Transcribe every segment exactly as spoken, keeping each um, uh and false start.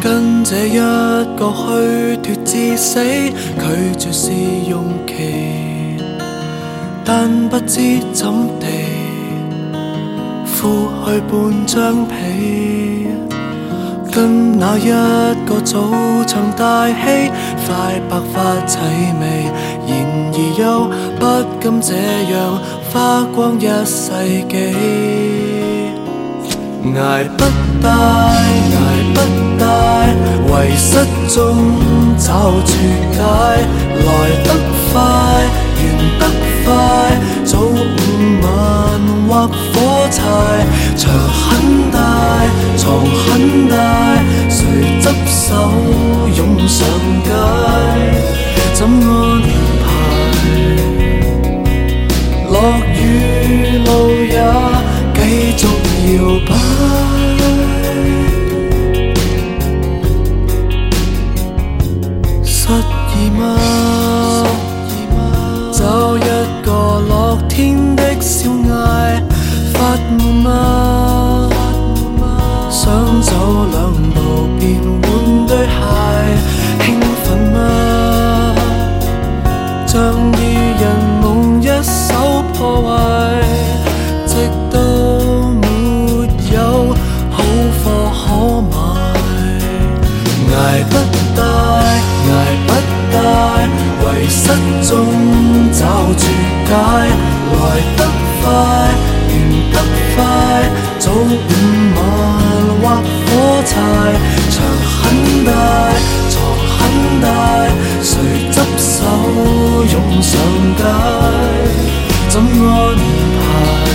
跟這一個虛脫至死，拒絕試用期，但不知怎地敷去半張被，跟那一個早場大戲，快白髮齊眉，然而又不甘這樣花光一世紀。捱不大，捱不大，遺失中找絕解，來得快，完得快，早午晚或火柴，牆很大，床很大，誰執手湧上街，怎安排？落雨路也繼續搖擺，失意嗎？找一個樂天的小艾，發悶嗎？想走兩步便換對鞋，興奮嗎？像二人夢一手破壞，直到沒有好貨可買。捱不大，捱不大，遺失中找絕解，來得快，完得快，早午晚或火柴，牆很大，床很大，誰執手湧上街，怎安排？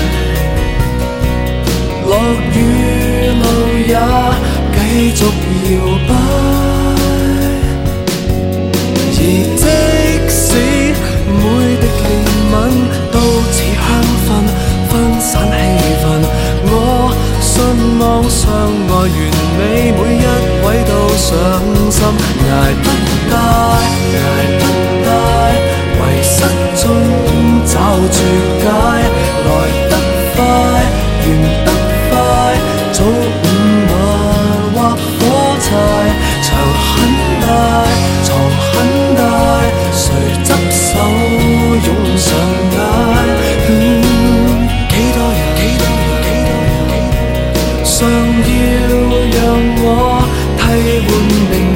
落雨路也繼續搖擺，而即使每滴憐憫都似香薰，分散氣氛。我信望相愛完美，每一位都上心。捱不大，捱不大，遺失中找絕解，來得快，完得快，早午晚或火柴，牆很大，床很大，誰執手湧上街？嗯，幾多人，幾多人，幾多人，常要讓我替換明